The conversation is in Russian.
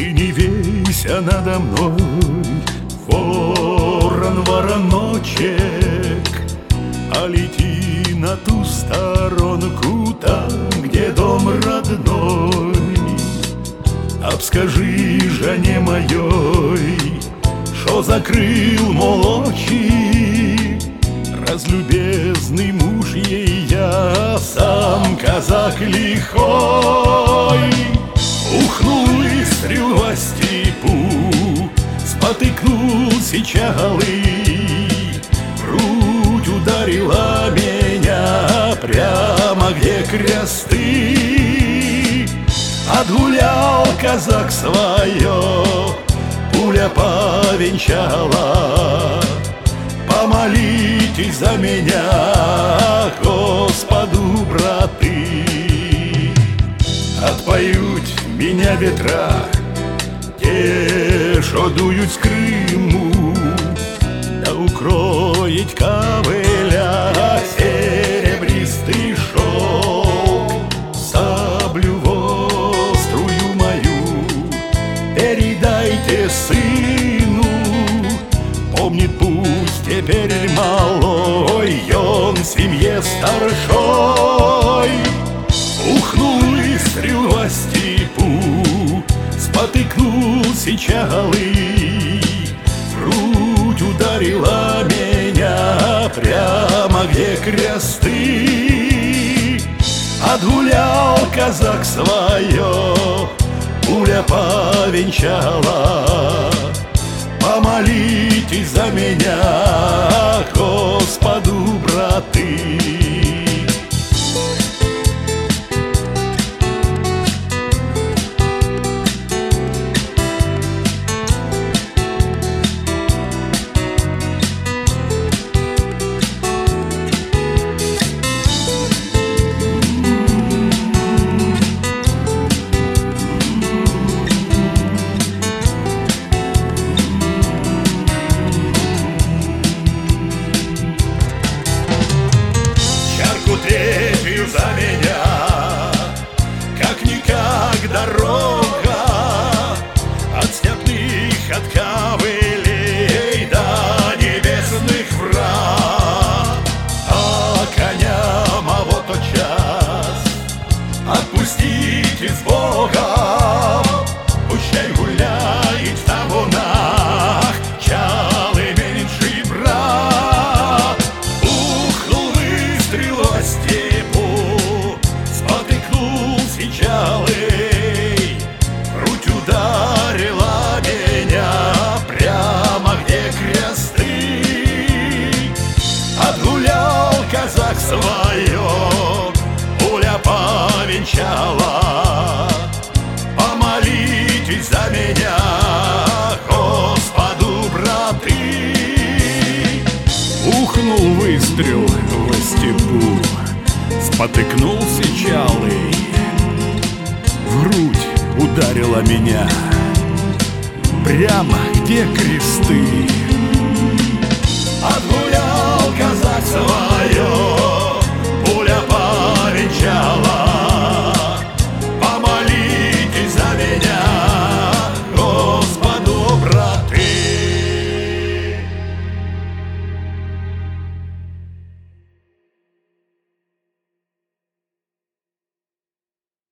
Ты не вейся надо мной, ворон, вороночек, а лети на ту сторонку, там, где дом родной. Обскажи жене моей, шо закрыл молочи, разлюбезный муж ей я, сам казак лихой. Ухнул выстрел во степу, спотыкнулся чалый, грудь ударила меня прямо где кресты. Отгулял казак свое, пуля повенчала. Помолитесь за меня, Господу, браты. Отпоют меня ветра, те, шо дуют с Крыму, да укроет ковыля серебристый шелк. Саблю вострую мою передайте сыну, помнит пусть теперь малой, он в семье старшой. Ухнул выстрел во степу, спотыкнулся чалый, грудь ударила меня прямо где кресты. Отгулял казак свое, пуля повенчала. Помолитесь за меня, Господу, браты. Третью за меня, как-никак дорога от степных, от ковылей до небесных врат. А коня моего тотчас отпустите с Богом, пущай гуляет в табунах чалый меньший брат. Ухнул выстрел во степу, спотыкнулся чалый, грудь ударила меня прямо где кресты. Отгулял казак свое, пуля повенчала. Помолитесь за меня, Господу, браты. Ухнул выстрел во степу, спотыкнулся чалый, в грудь ударила меня прямо где кресты. Отгулял